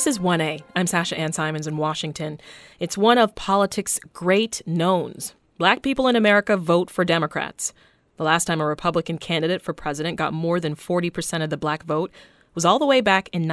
This is 1A. I'm Sasha Ann Simons in Washington. It's one of politics' great knowns. Black people in America vote for Democrats. The last time a Republican candidate for president got more than 40% of the black vote was all the way back in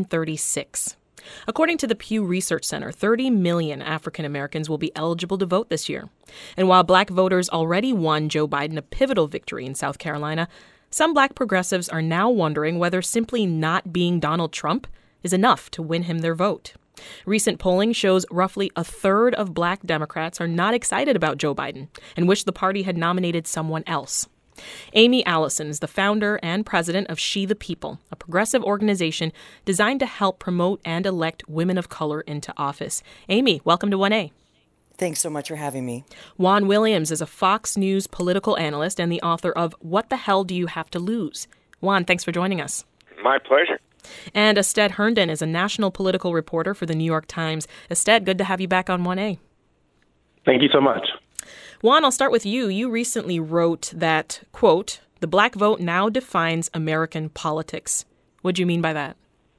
1936. According to the Pew Research Center, 30 million African Americans will be eligible to vote this year. And while black voters already won Joe Biden a pivotal victory in South Carolina, some black progressives are now wondering whether simply not being Donald Trump is enough to win him their vote. Recent polling shows roughly a third of black Democrats are not excited about Joe Biden and wish the party had nominated someone else. Amy Allison is the founder and president of She the People, a progressive organization designed to help promote and elect women of color into office. Amy, welcome to 1A. Thanks so much for having me. Juan Williams is a Fox News political analyst and the author of What the Hell Do You Have to Lose? Juan, thanks for joining us. My pleasure. And Ested Herndon is a national political reporter for the New York Times. Ested, good to have you back on 1A. Thank you so much. Juan, I'll start with you. You recently wrote that, quote, the black vote now defines American politics. What do you mean by that?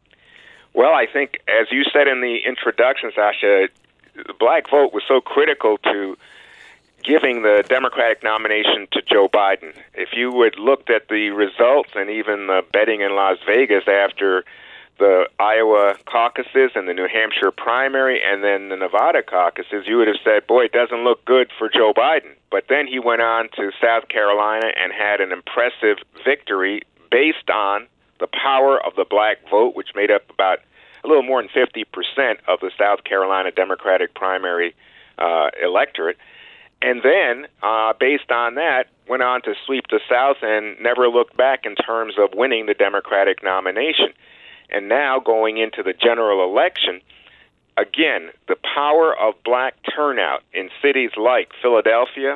Well, I think, as you said in the introduction, Sasha, the black vote was so critical to giving the Democratic nomination to Joe Biden. If you had looked at the results and even the betting in Las Vegas after the Iowa caucuses and the New Hampshire primary and then the Nevada caucuses, you would have said, boy, it doesn't look good for Joe Biden. But then he went on to South Carolina and had an impressive victory based on the power of the black vote, which made up about a little more than 50% of the South Carolina Democratic primary electorate. And then, based on that, went on to sweep the South and never looked back in terms of winning the Democratic nomination. And now, going into the general election, again, the power of black turnout in cities like Philadelphia,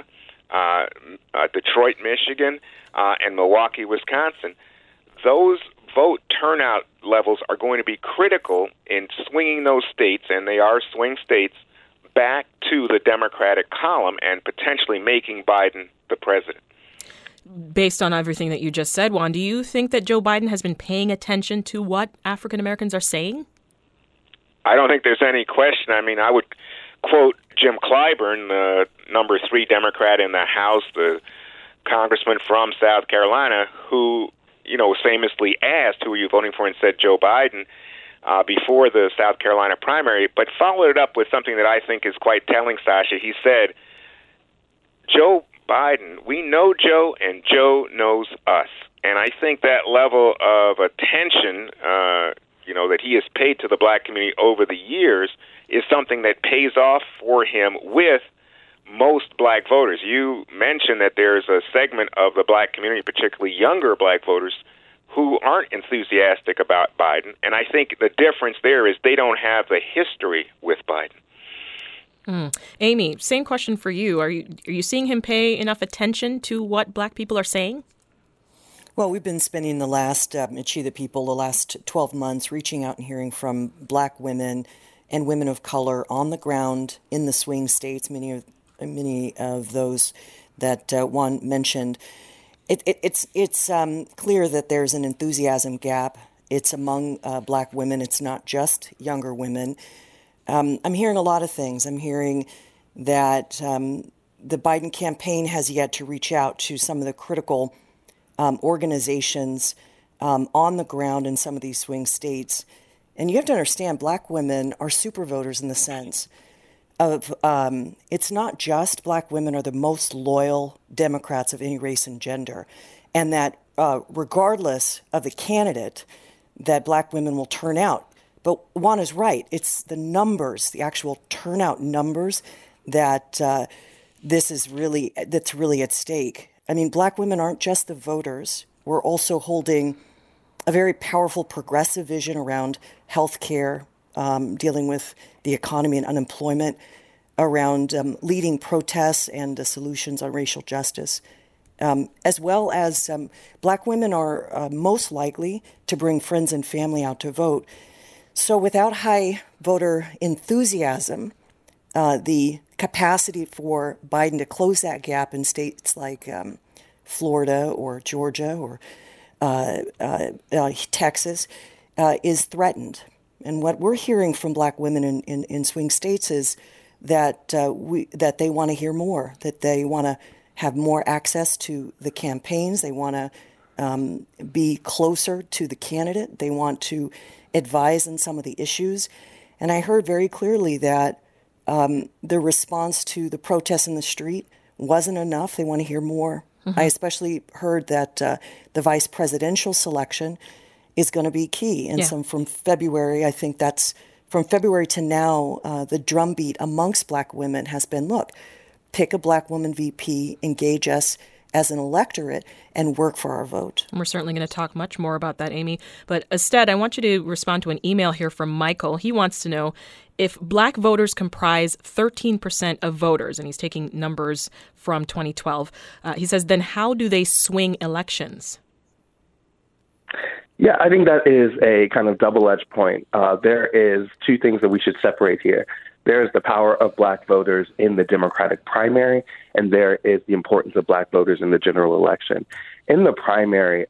Detroit, Michigan, and Milwaukee, Wisconsin, those vote turnout levels are going to be critical in swinging those states, and they are swing states, back to the Democratic column and potentially making Biden the president. Based on everything that you just said, Juan, do you think that Joe Biden has been paying attention to what African Americans are saying? I don't think there's any question. I mean, I would quote Jim Clyburn, the number 3 Democrat in the House, the congressman from South Carolina, who, was famously asked, who are you voting for, and said Joe Biden before the South Carolina primary, but followed it up with something that I think is quite telling, Sasha. He said, Joe Biden, we know Joe, and Joe knows us. And I think that level of attention, that he has paid to the black community over the years is something that pays off for him with most black voters. You mentioned that there's a segment of the black community, particularly younger black voters, who aren't enthusiastic about Biden. And I think the difference there is they don't have the history with Biden. Amy, same question for you. Are you seeing him pay enough attention to what black people are saying? Well, we've been spending the last, at She the People, the last 12 months reaching out and hearing from black women and women of color on the ground in the swing states, many of those that Juan mentioned. It's clear that there's an enthusiasm gap. It's among black women. It's not just younger women. I'm hearing a lot of things. I'm hearing that the Biden campaign has yet to reach out to some of the critical organizations on the ground in some of these swing states. And you have to understand, black women are super voters in the sense of it's not just black women are the most loyal Democrats of any race and gender, and that regardless of the candidate, that black women will turn out. But Juan is right. It's the numbers, the actual turnout numbers that that's really at stake. I mean, black women aren't just the voters. We're also holding a very powerful progressive vision around health care, dealing with the economy and unemployment, around leading protests and solutions on racial justice, as well as black women are most likely to bring friends and family out to vote. So without high voter enthusiasm, the capacity for Biden to close that gap in states like Florida or Georgia or Texas is threatened. And what we're hearing from black women in swing states is that that they want to hear more, that they want to have more access to the campaigns. They want to be closer to the candidate. They want to advise on some of the issues. And I heard very clearly that the response to the protests in the street wasn't enough. They want to hear more. Mm-hmm. I especially heard that the vice presidential selection is going to be key. And so from February, I think that's from February to now, the drumbeat amongst black women has been, look, pick a black woman VP, engage us as an electorate, and work for our vote. And we're certainly going to talk much more about that, Amy. But instead, I want you to respond to an email here from Michael. He wants to know if black voters comprise 13% of voters, and he's taking numbers from 2012. He says, then how do they swing elections? Yeah, I think that is a kind of double-edged point. There is two things that we should separate here. There is the power of black voters in the Democratic primary, and there is the importance of black voters in the general election. In the primary,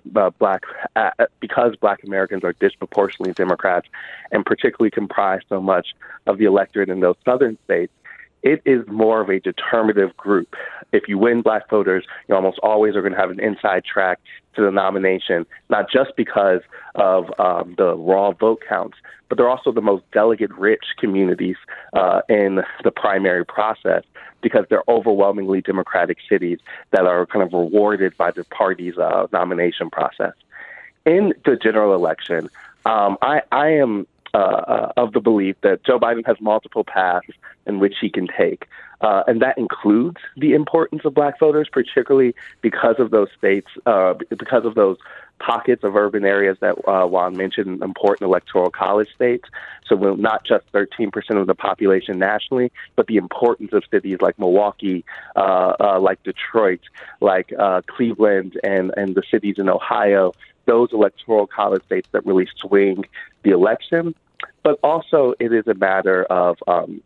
because black Americans are disproportionately Democrats and particularly comprise so much of the electorate in those southern states, it is more of a determinative group. If you win black voters, you almost always are going to have an inside track to the nomination, not just because of the raw vote counts, but they're also the most delegate-rich communities in the primary process because they're overwhelmingly Democratic cities that are kind of rewarded by the party's nomination process. In the general election, I am of the belief that Joe Biden has multiple paths in which he can take. And that includes the importance of black voters, particularly because of those states, because of those pockets of urban areas that Juan mentioned, important electoral college states. So not just 13% of the population nationally, but the importance of cities like Milwaukee, like Detroit, like Cleveland, and the cities in Ohio, those electoral college states that really swing the election. But also it is a matter of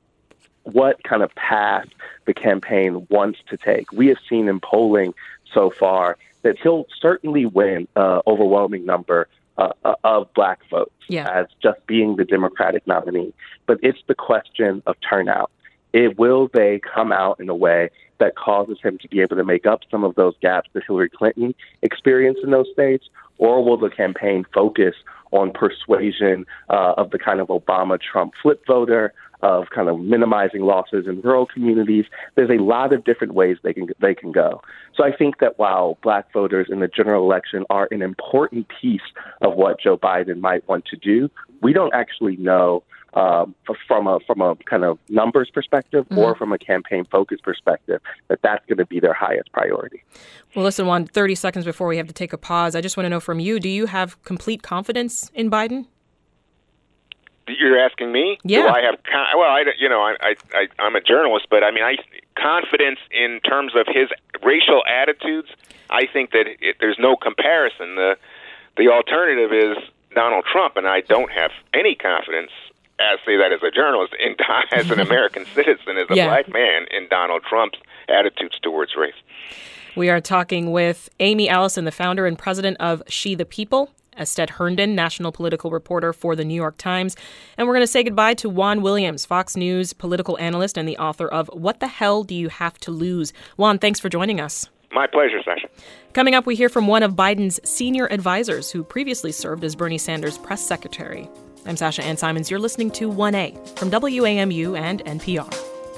what kind of path the campaign wants to take. We have seen in polling so far that he'll certainly win an overwhelming number of black votes as just being the Democratic nominee. But it's the question of turnout. Will they come out in a way that causes him to be able to make up some of those gaps that Hillary Clinton experienced in those states? Or will the campaign focus on persuasion of the kind of Obama-Trump flip voter, of kind of minimizing losses in rural communities? There's a lot of different ways they can go. So I think that while black voters in the general election are an important piece of what Joe Biden might want to do, we don't actually know from a kind of numbers perspective or from a campaign focus perspective that that's going to be their highest priority. Well, listen, Juan, 30 seconds before we have to take a pause, I just want to know from you, do you have complete confidence in Biden? You're asking me? Yeah. Do I have? I'm a journalist, but I mean, confidence in terms of his racial attitudes. I think that there's no comparison. The alternative is Donald Trump, and I don't have any confidence. I say that as a journalist, as an American citizen, as a black man, in Donald Trump's attitudes towards race. We are talking with Amy Allison, the founder and president of She the People, Estet Herndon, national political reporter for The New York Times. And we're going to say goodbye to Juan Williams, Fox News political analyst and the author of What the Hell Do You Have to Lose? Juan, thanks for joining us. My pleasure, Sasha. Coming up, we hear from one of Biden's senior advisors who previously served as Bernie Sanders' press secretary. I'm Sasha Ann Simons. You're listening to 1A from WAMU and NPR.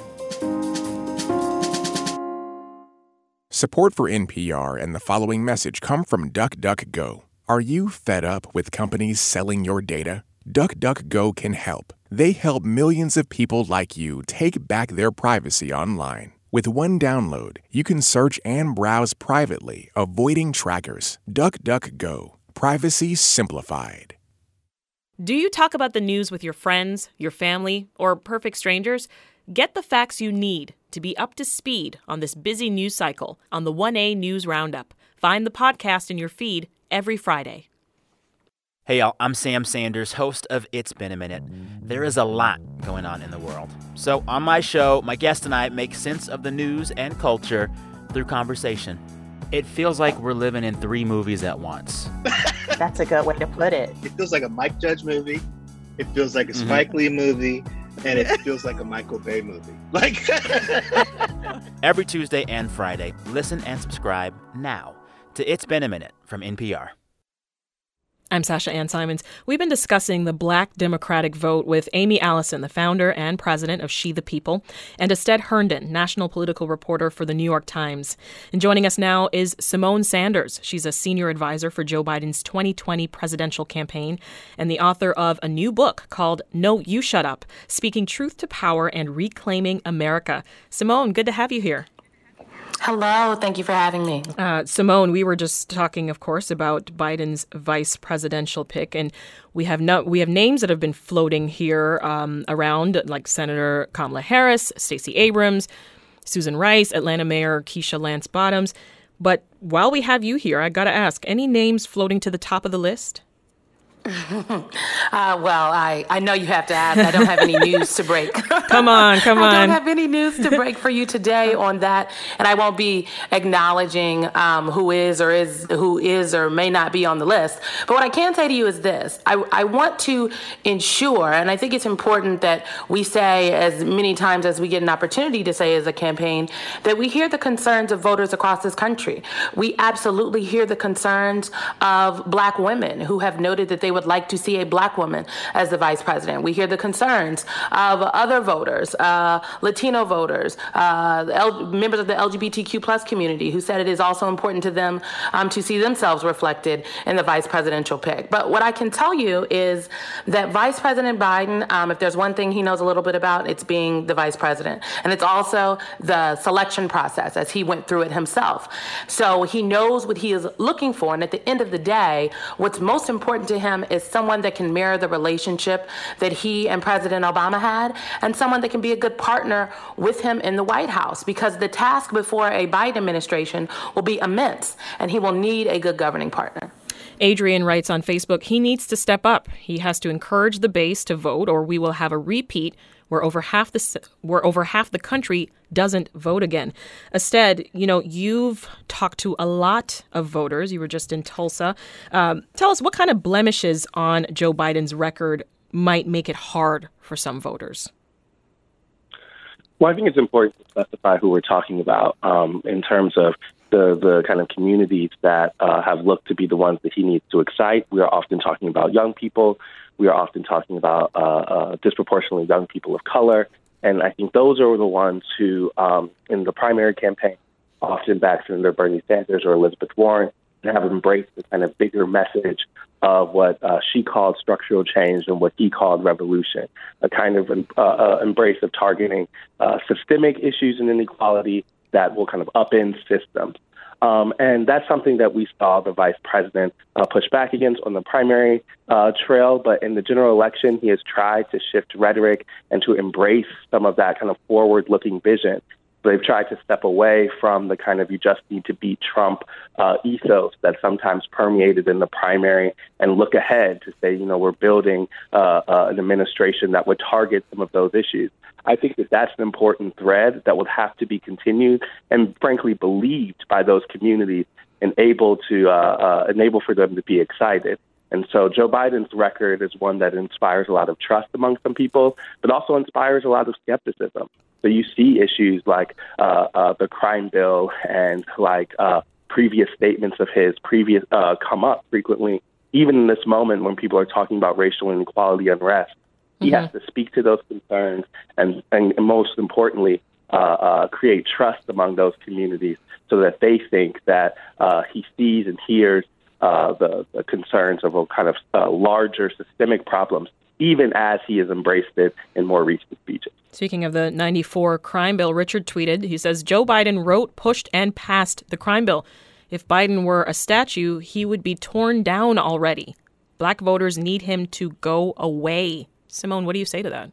Support for NPR and the following message come from DuckDuckGo. Are you fed up with companies selling your data? DuckDuckGo can help. They help millions of people like you take back their privacy online. With one download, you can search and browse privately, avoiding trackers. DuckDuckGo. Privacy simplified. Do you talk about the news with your friends, your family, or perfect strangers? Get the facts you need to be up to speed on this busy news cycle on the 1A News Roundup. Find the podcast in your feed every Friday. Hey, y'all, I'm Sam Sanders, host of It's Been a Minute. There is a lot going on in the world. So on my show, my guest and I make sense of the news and culture through conversation. It feels like we're living in 3 movies at once. That's a good way to put it. It feels like a Mike Judge movie, It feels like a Spike Lee movie, and it feels like a Michael Bay movie. Like Every Tuesday and Friday, listen and subscribe now to It's Been a Minute from NPR. I'm Sasha Ann Simons. We've been discussing the Black Democratic vote with Amy Allison, the founder and president of She the People, and Ested Herndon, national political reporter for The New York Times. And joining us now is Symone Sanders. She's a senior advisor for Joe Biden's 2020 presidential campaign and the author of a new book called No, You Shut Up, Speaking Truth to Power and Reclaiming America. Symone, good to have you here. Hello. Thank you for having me. Symone, we were just talking, of course, about Biden's vice presidential pick, and we have names that have been floating here around, like Senator Kamala Harris, Stacey Abrams, Susan Rice, Atlanta Mayor Keisha Lance Bottoms. But while we have you here, I got to ask, any names floating to the top of the list? Well, I know you have to ask. I don't have any news to break. Come on. I don't have any news to break for you today on that, and I won't be acknowledging who is or may not be on the list. But what I can say to you is this: I want to ensure, and I think it's important that we say as many times as we get an opportunity to say as a campaign, that we hear the concerns of voters across this country. We absolutely hear the concerns of Black women who have noted that they would like to see a Black woman as the vice president. We hear the concerns of other voters, Latino voters, members of the LGBTQ plus community who said it is also important to them to see themselves reflected in the vice presidential pick. But what I can tell you is that Vice President Biden, if there's one thing he knows a little bit about, it's being the vice president. And it's also the selection process as he went through it himself. So he knows what he is looking for. And at the end of the day, what's most important to him is someone that can mirror the relationship that he and President Obama had, and someone that can be a good partner with him in the White House, because the task before a Biden administration will be immense, and he will need a good governing partner. Adrian writes on Facebook, he needs to step up. He has to encourage the base to vote, or we will have a repeat where over half the country doesn't vote again. Ested, you've talked to a lot of voters. You were just in Tulsa. Tell us what kind of blemishes on Joe Biden's record might make it hard for some voters. Well, I think it's important to specify who we're talking about in terms of the kind of communities that have looked to be the ones that he needs to excite. We are often talking about young people. We are often talking about disproportionately young people of color. And I think those are the ones who, in the primary campaign, often back Senator Bernie Sanders or Elizabeth Warren, have embraced the kind of bigger message of what she called structural change and what he called revolution, a kind of embrace of targeting systemic issues and inequality that will kind of upend systems. And that's something that we saw the vice president push back against on the primary trail. But in the general election, he has tried to shift rhetoric and to embrace some of that kind of forward-looking vision. They've tried to step away from the kind of you just need to beat Trump ethos that sometimes permeated in the primary and look ahead to say, we're building an administration that would target some of those issues. I think that that's an important thread that will have to be continued and, frankly, believed by those communities and enable for them to be excited. And so Joe Biden's record is one that inspires a lot of trust among some people, but also inspires a lot of skepticism. So you see issues like the crime bill and like previous statements of his come up frequently, even in this moment when people are talking about racial inequality unrest. He has to speak to those concerns and most importantly, create trust among those communities so that they think that he sees and hears the concerns of a kind of larger systemic problems, even as he has embraced it in more recent speeches. Speaking of the 94 crime bill, Richard tweeted, he says, Joe Biden wrote, pushed, and passed the crime bill. If Biden were a statue, he would be torn down already. Black voters need him to go away. Symone, what do you say to that?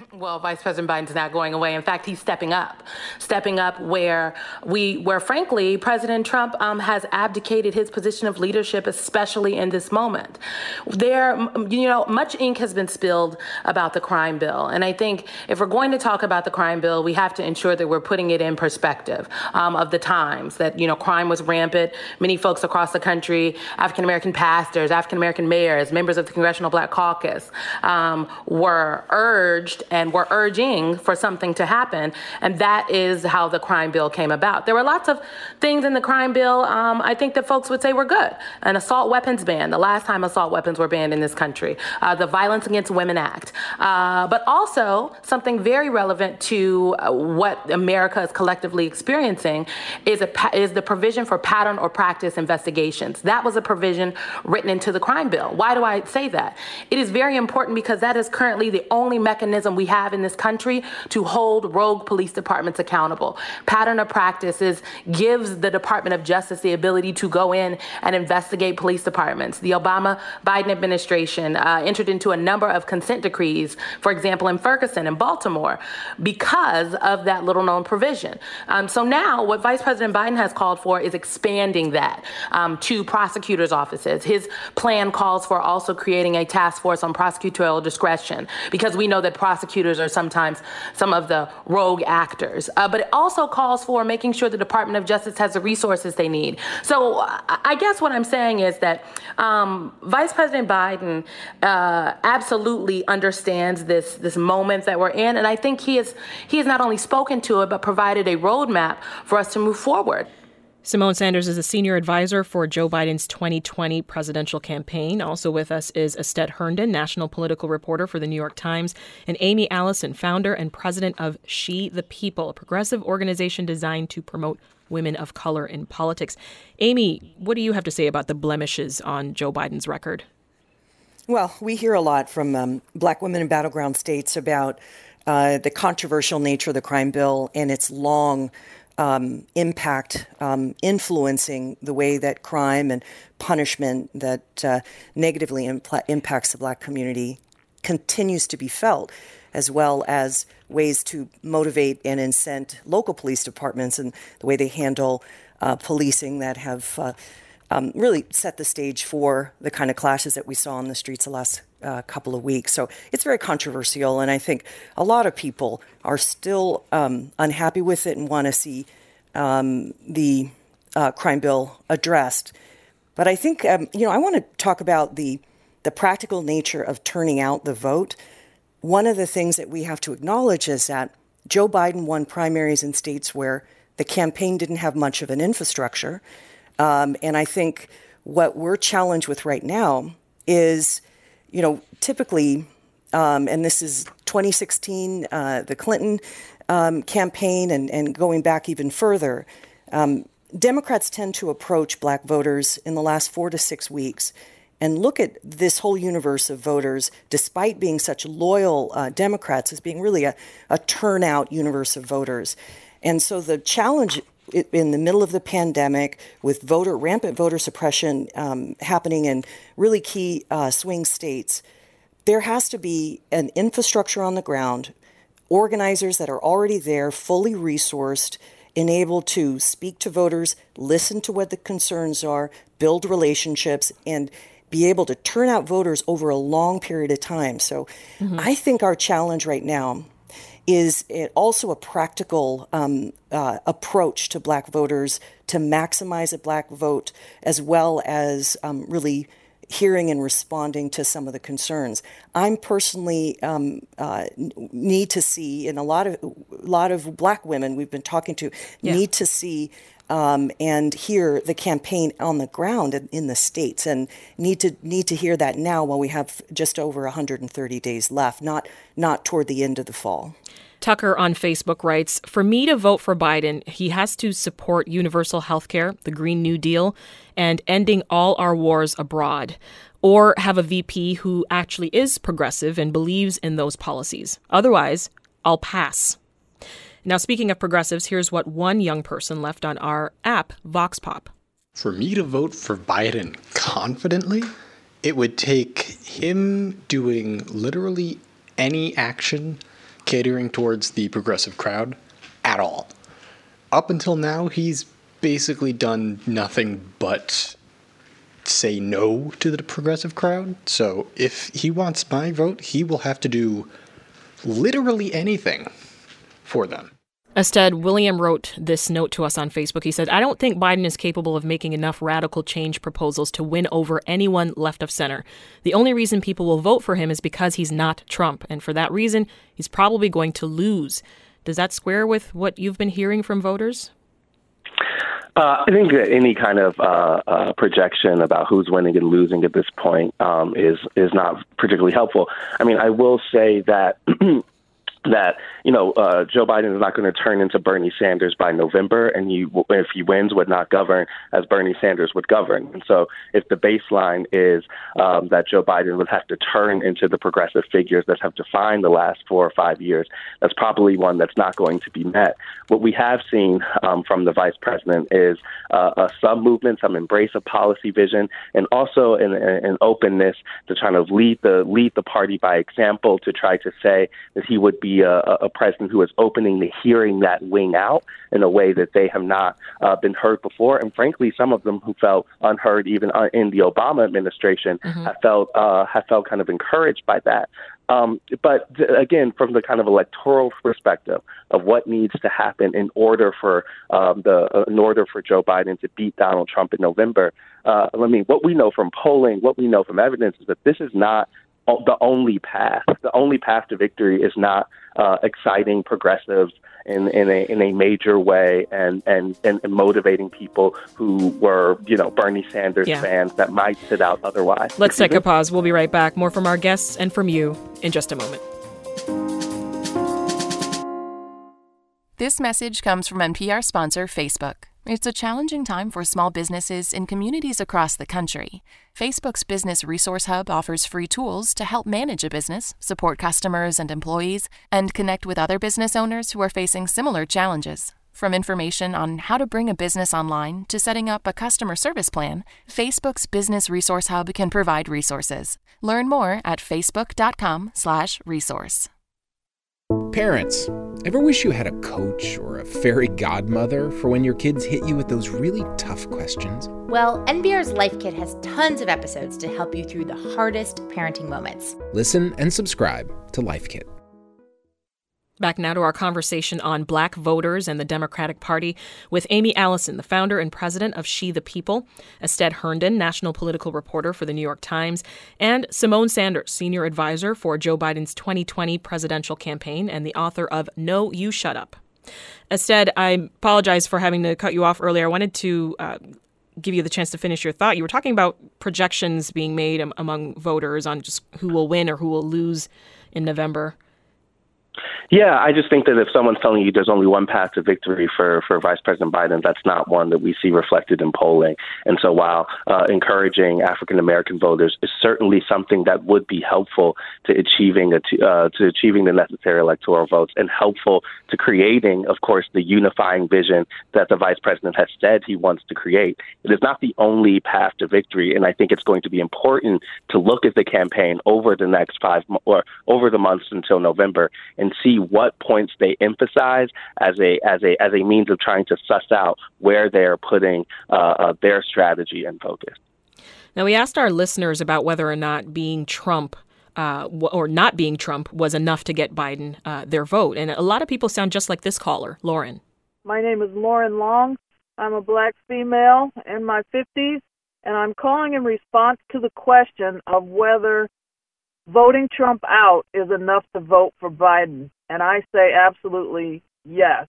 Well, Vice President Biden's not going away. In fact, he's stepping up where frankly, President Trump has abdicated his position of leadership, especially in this moment. Much ink has been spilled about the crime bill. And I think if we're going to talk about the crime bill, we have to ensure that we're putting it in perspective of the times that, crime was rampant. Many folks across the country, African-American pastors, African-American mayors, members of the Congressional Black Caucus, were urged and were urging for something to happen. And that is how the crime bill came about. There were lots of things in the crime bill I think that folks would say were good. An assault weapons ban, the last time assault weapons were banned in this country, the Violence Against Women Act, but also something very relevant to what America is collectively experiencing is the provision for pattern or practice investigations. That was a provision written into the crime bill. Why do I say that? It is very important because that is currently the only mechanism we have in this country to hold rogue police departments accountable. Pattern of practices gives the Department of Justice the ability to go in and investigate police departments. The Obama-Biden administration entered into a number of consent decrees, for example, in Ferguson and Baltimore, because of that little-known provision. So now what Vice President Biden has called for is expanding that to prosecutors' offices. His plan calls for also creating a task force on prosecutorial discretion, because we know that prosecutors are sometimes some of the rogue actors. But it also calls for making sure the Department of Justice has the resources they need. So I guess what I'm saying is that Vice President Biden absolutely understands this moment that we're in. And I think he has not only spoken to it, but provided a roadmap for us to move forward. Symone Sanders is a senior advisor for Joe Biden's 2020 presidential campaign. Also with us is Estet Herndon, national political reporter for The New York Times, and Amy Allison, founder and president of She the People, a progressive organization designed to promote women of color in politics. Amy, what do you have to say about the blemishes on Joe Biden's record? Well, we hear a lot from Black women in battleground states about the controversial nature of the crime bill and its long impact influencing the way that crime and punishment that negatively impacts the Black community continues to be felt, as well as ways to motivate and incent local police departments and the way they handle policing that have really set the stage for the kind of clashes that we saw on the streets the last couple of weeks. So it's very controversial, and I think a lot of people are still unhappy with it and want to see the crime bill addressed. But I think, I want to talk about the practical nature of turning out the vote. One of the things that we have to acknowledge is that Joe Biden won primaries in states where the campaign didn't have much of an infrastructure. And I think what we're challenged with right now is, typically, and this is 2016, the Clinton campaign and going back even further, Democrats tend to approach Black voters in the last 4 to 6 weeks and look at this whole universe of voters, despite being such loyal Democrats, as being really a turnout universe of voters. And so the challenge in the middle of the pandemic, with rampant voter suppression happening in really key swing states, there has to be an infrastructure on the ground, organizers that are already there, fully resourced, enabled to speak to voters, listen to what the concerns are, build relationships, and be able to turn out voters over a long period of time. So I think our challenge right now is also a practical approach to Black voters to maximize a Black vote, as well as really hearing and responding to some of the concerns. I'm personally need to see, and a lot of Black women we've been talking to need to see and hear the campaign on the ground in the states, and need to hear that now while we have just over 130 days left, not toward the end of the fall. Tucker on Facebook writes, "For me to vote for Biden, he has to support universal health care, the Green New Deal, and ending all our wars abroad, or have a VP who actually is progressive and believes in those policies. Otherwise, I'll pass." Now, speaking of progressives, here's what one young person left on our app, Vox Pop. For me to vote for Biden confidently, it would take him doing literally any action catering towards the progressive crowd at all. Up until now, he's basically done nothing but say no to the progressive crowd. So if he wants my vote, he will have to do literally anything for them. Instead, William wrote this note to us on Facebook. He said, I don't think Biden is capable of making enough radical change proposals to win over anyone left of center. The only reason people will vote for him is because he's not Trump. And for that reason, he's probably going to lose. Does that square with what you've been hearing from voters? I think that any kind of projection about who's winning and losing at this point is not particularly helpful. I mean, I will say that Joe Biden is not going to turn into Bernie Sanders by November, and if he wins, would not govern as Bernie Sanders would govern. And so if the baseline is that Joe Biden would have to turn into the progressive figures that have defined the last 4 or 5 years, that's probably one that's not going to be met. What we have seen from the vice president is some movement, some embrace of policy vision, and also an openness to trying to lead the party by example, to try to say that he would be a president who is opening to hearing that wing out in a way that they have not been heard before. And frankly, some of them who felt unheard even in the Obama administration have felt kind of encouraged by that. But again, from the kind of electoral perspective of what needs to happen in order for Joe Biden to beat Donald Trump in November, what we know from polling, what we know from evidence is that this is not the only path. The only path to victory is not exciting progressives in a major way and motivating people who were, Bernie Sanders fans that might sit out otherwise. Let's take a pause. We'll be right back. More from our guests and from you in just a moment. This message comes from NPR sponsor Facebook. It's a challenging time for small businesses in communities across the country. Facebook's Business Resource Hub offers free tools to help manage a business, support customers and employees, and connect with other business owners who are facing similar challenges. From information on how to bring a business online to setting up a customer service plan, Facebook's Business Resource Hub can provide resources. Learn more at facebook.com/resource. Parents, ever wish you had a coach or a fairy godmother for when your kids hit you with those really tough questions? Well, NPR's Life Kit has tons of episodes to help you through the hardest parenting moments. Listen and subscribe to Life Kit. Back now to our conversation on Black voters and the Democratic Party with Amy Allison, the founder and president of She the People, Ested Herndon, national political reporter for The New York Times, and Symone Sanders, senior advisor for Joe Biden's 2020 presidential campaign and the author of No, You Shut Up. Ested, I apologize for having to cut you off earlier. I wanted to give you the chance to finish your thought. You were talking about projections being made among voters on just who will win or who will lose in November. Yeah, I just think that if someone's telling you there's only one path to victory for Vice President Biden, that's not one that we see reflected in polling. And so while encouraging African-American voters is certainly something that would be helpful to achieving the necessary electoral votes and helpful to creating, of course, the unifying vision that the Vice President has said he wants to create, it is not the only path to victory. And I think it's going to be important to look at the campaign over the next over the months until November and see what points they emphasize as a means of trying to suss out where they're putting their strategy and focus. Now, we asked our listeners about whether or not being Trump or not being Trump was enough to get Biden their vote. And a lot of people sound just like this caller, Lauren. My name is Lauren Long. I'm a Black female in my 50s, and I'm calling in response to the question of whether voting Trump out is enough to vote for Biden. And I say absolutely yes.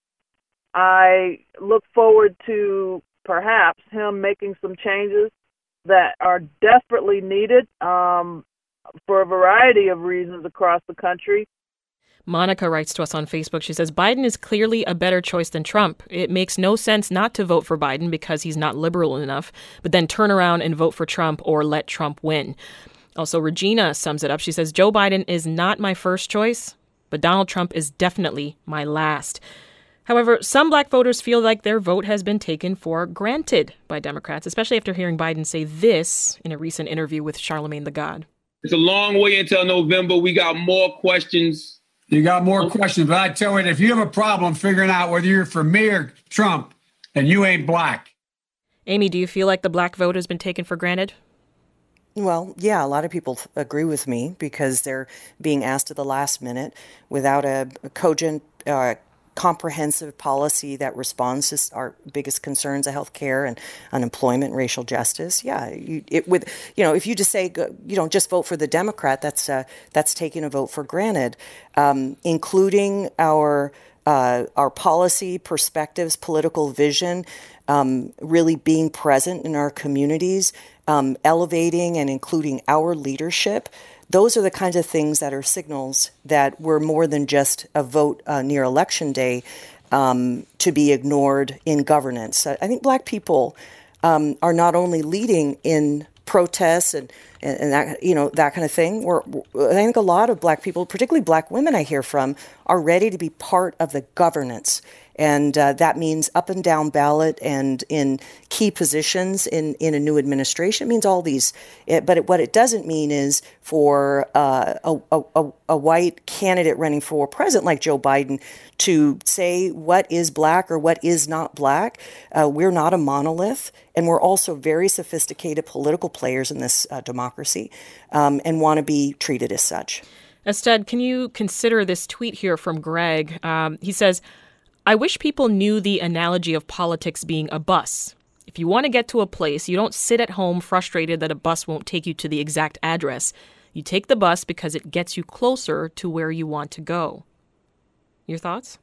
I look forward to perhaps him making some changes that are desperately needed for a variety of reasons across the country. Monica writes to us on Facebook. She says, Biden is clearly a better choice than Trump. It makes no sense not to vote for Biden because he's not liberal enough, but then turn around and vote for Trump or let Trump win. Also, Regina sums it up. She says, Joe Biden is not my first choice, but Donald Trump is definitely my last. However, some Black voters feel like their vote has been taken for granted by Democrats, especially after hearing Biden say this in a recent interview with Charlamagne tha God. It's a long way until November. We got more questions You got more questions, but I tell you, if you have a problem figuring out whether you're for me or Trump, then you ain't black. Amy, do you feel like the black vote has been taken for granted? Well, yeah, a lot of people agree with me because they're being asked at the last minute without a cogent, comprehensive policy that responds to our biggest concerns of healthcare and unemployment and racial justice. Yeah, if you just say, just vote for the Democrat, that's taking a vote for granted, including our policy perspectives, political vision, really being present in our communities, elevating and including our leadership. Those are the kinds of things that are signals that we're more than just a vote near Election Day to be ignored in governance. I think black people are not only leading in protests and that, that kind of thing. I think a lot of black people, particularly black women I hear from, are ready to be part of the governance. And that means up and down ballot and in key positions in a new administration. It means all these. But what it doesn't mean is for a white candidate running for president like Joe Biden to say what is black or what is not black. We're not a monolith. And we're also very sophisticated political players in this democracy and want to be treated as such. Ested, can you consider this tweet here from Greg? He says, I wish people knew the analogy of politics being a bus. If you want to get to a place, you don't sit at home frustrated that a bus won't take you to the exact address. You take the bus because it gets you closer to where you want to go. Your thoughts?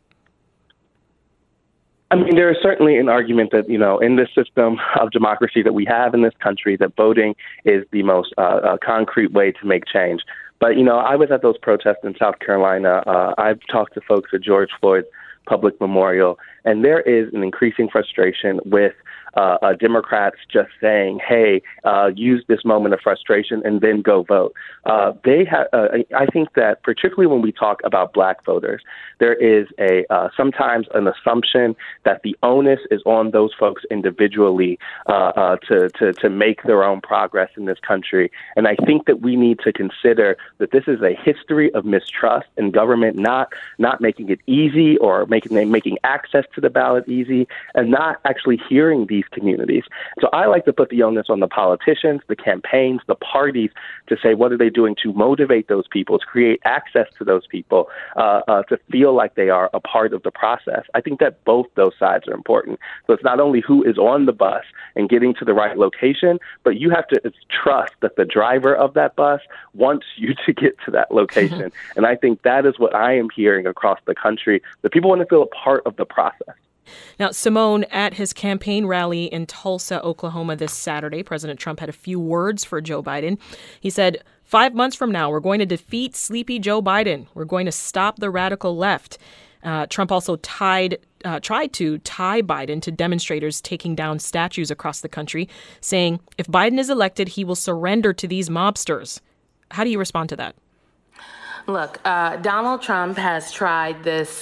I mean, there is certainly an argument that, in this system of democracy that we have in this country, that voting is the most concrete way to make change. But, I was at those protests in South Carolina. I've talked to folks at George Floyd's public memorial, and there is an increasing frustration with Democrats just saying, hey, use this moment of frustration and then go vote. I think that particularly when we talk about black voters, there is sometimes an assumption that the onus is on those folks individually to make their own progress in this country. And I think that we need to consider that this is a history of mistrust in government, not making it easy or making access to the ballot easy, and not actually hearing these communities. So I like to put the onus on the politicians, the campaigns, the parties to say, what are they doing to motivate those people, to create access to those people, to feel like they are a part of the process. I think that both those sides are important. So it's not only who is on the bus and getting to the right location, but you have to trust that the driver of that bus wants you to get to that location. And I think that is what I am hearing across the country, that people want to feel a part of the process. Now, Simone, at his campaign rally in Tulsa, Oklahoma this Saturday, President Trump had a few words for Joe Biden. He said, 5 months from now, we're going to defeat sleepy Joe Biden. We're going to stop the radical left. Trump also tried to tie Biden to demonstrators taking down statues across the country, saying if Biden is elected, he will surrender to these mobsters. How do you respond to that? Look, Donald Trump has tried this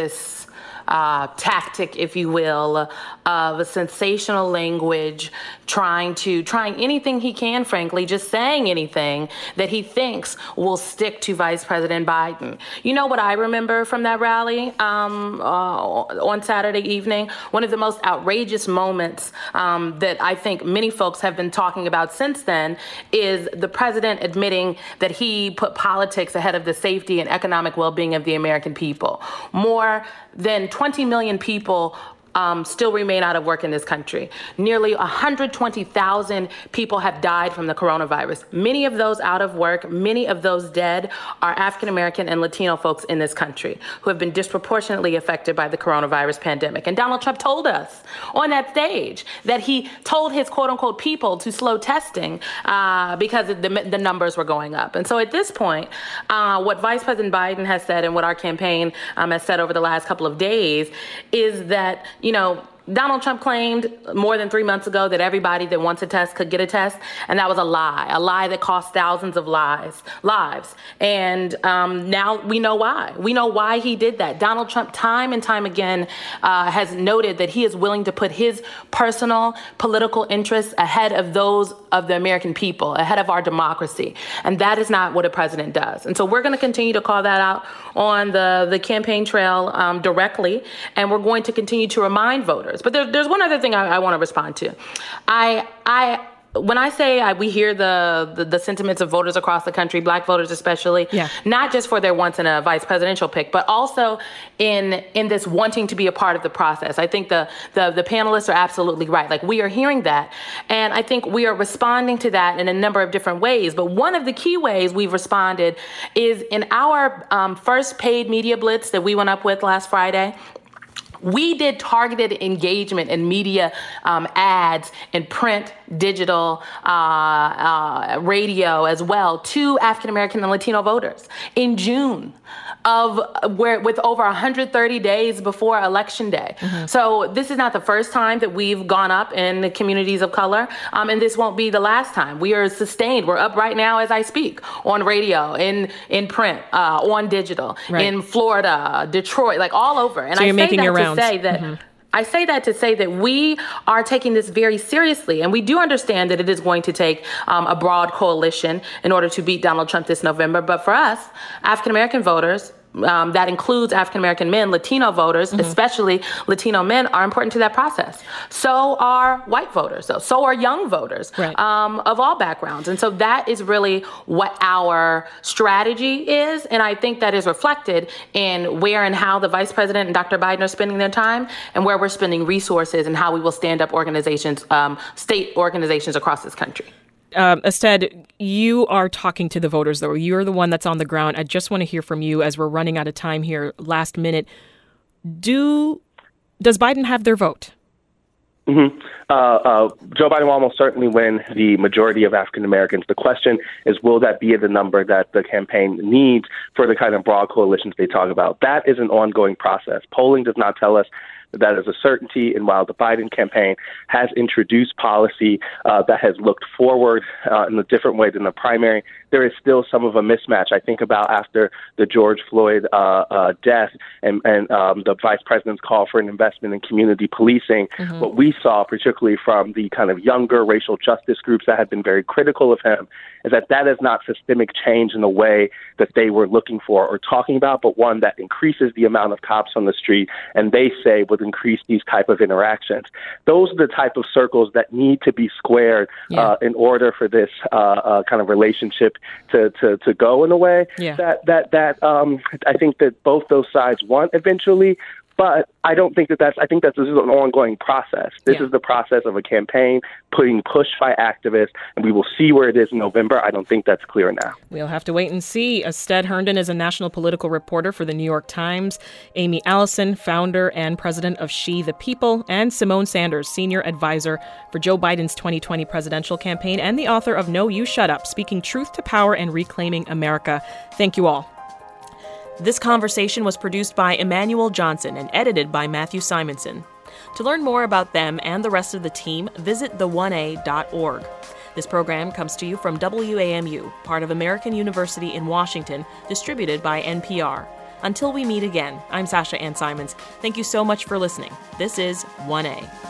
tactic, if you will, of a sensational language, trying anything he can, frankly, just saying anything that he thinks will stick to Vice President Biden. You know what I remember from that rally on Saturday evening? One of the most outrageous moments that I think many folks have been talking about since then is the president admitting that he put politics ahead of the safety and economic well-being of the American people. More than 20 million people still remain out of work in this country. Nearly 120,000 people have died from the coronavirus. Many of those out of work, many of those dead are African American and Latino folks in this country who have been disproportionately affected by the coronavirus pandemic. And Donald Trump told us on that stage that he told his quote unquote people to slow testing because the numbers were going up. And so at this point, what Vice President Biden has said and what our campaign has said over the last couple of days is that, Donald Trump claimed more than 3 months ago that everybody that wants a test could get a test, and that was a lie that cost thousands of lives. And now we know why. We know why he did that. Donald Trump, time and time again, has noted that he is willing to put his personal political interests ahead of those of the American people, ahead of our democracy. And that is not what a president does. And so we're going to continue to call that out on the campaign trail directly, and we're going to continue to remind voters. But there's one other thing I want to respond to. When I say we hear the sentiments of voters across the country, black voters especially, not just for their wants in a vice presidential pick, but also in this wanting to be a part of the process. I think the panelists are absolutely right. Like, we are hearing that, and I think we are responding to that in a number of different ways. But one of the key ways we've responded is in our first paid media blitz that we went up with last Friday. We did targeted engagement in media ads in print, digital, radio as well to African American and Latino voters in June with over 130 days before Election Day. Mm-hmm. So this is not the first time that we've gone up in the communities of color, and this won't be the last time. We are sustained. We're up right now as I speak on radio, in print, on digital, in Florida, Detroit, like all over. And so you're making your rounds. I say that to say that we are taking this very seriously, and we do understand that it is going to take a broad coalition in order to beat Donald Trump this November. But for us, African-American voters, that includes African-American men, Latino voters, especially Latino men, are important to that process. So are white voters, so are young voters of all backgrounds. And so that is really what our strategy is. And I think that is reflected in where and how the Vice President and Dr. Biden are spending their time, and where we're spending resources, and how we will stand up organizations, state organizations across this country. Ested, you are talking to the voters, though. You're the one that's on the ground. I just want to hear from you as we're running out of time here, last minute. Does Biden have their vote? Mm-hmm. Joe Biden will almost certainly win the majority of African Americans. The question is, will that be the number that the campaign needs for the kind of broad coalitions they talk about? That is an ongoing process. Polling does not tell us that is a certainty. And while the Biden campaign has introduced policy that has looked forward in a different way than the primary, there is still some of a mismatch. I think about after the George Floyd death and the vice president's call for an investment in community policing. Mm-hmm. What we saw, particularly from the kind of younger racial justice groups that have been very critical of him, is that is not systemic change in the way that they were looking for or talking about, but one that increases the amount of cops on the street, and they say would increase these type of interactions. Those are the type of circles that need to be squared in order for this kind of relationship to go in a way that I think that both those sides want eventually. But I don't think I think that this is an ongoing process. This is the process of a campaign putting push by activists, and we will see where it is in November. I don't think that's clear now. We'll have to wait and see. Ested Herndon is a national political reporter for the New York Times. Amy Allison, founder and president of She the People, and Simone Sanders, senior advisor for Joe Biden's 2020 presidential campaign and the author of No, You Shut Up, Speaking Truth to Power and Reclaiming America. Thank you all. This conversation was produced by Emmanuel Johnson and edited by Matthew Simonson. To learn more about them and the rest of the team, visit the1a.org. This program comes to you from WAMU, part of American University in Washington, distributed by NPR. Until we meet again, I'm Sasha Ann Simons. Thank you so much for listening. This is 1A.